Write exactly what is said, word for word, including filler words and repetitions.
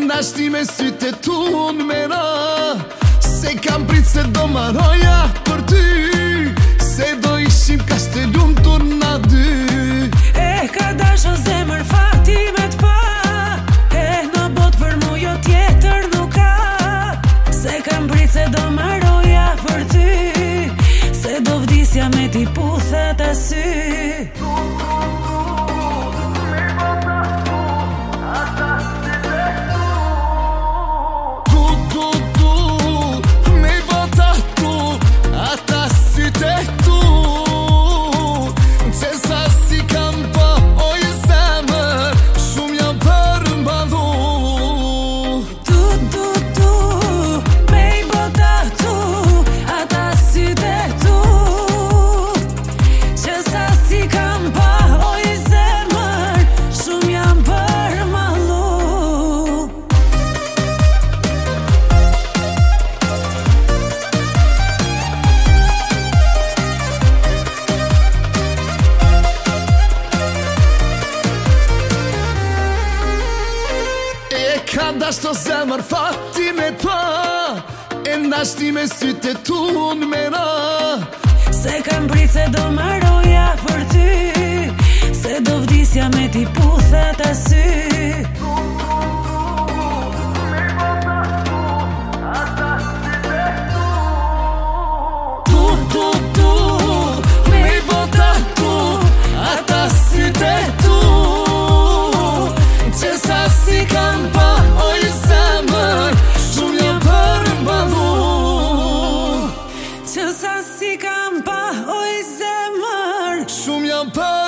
Nashti me sytë e tu në mera Se kam prit se do maroja për ty Se do ishim kastelum tur na dy Eh, ka dash o zemër fati me t'pa Eh, në bot për mu jo tjetër nuk ka Se kam prit se do maroja për ty Se do vdisja me t'i puthet asy Ka dash të zemër fati me t'pa E nashti me sytë e tu në mera Se kam prit se do maroja për ty Se do vdisja me t'i puthet asy Tu, tu, tu Me i bota tu Ata sytë e tu Që sa si kam pa oj zemër Shumë jam përmbalu Që sa si kam pa oj zemër Shumë jam përmbalu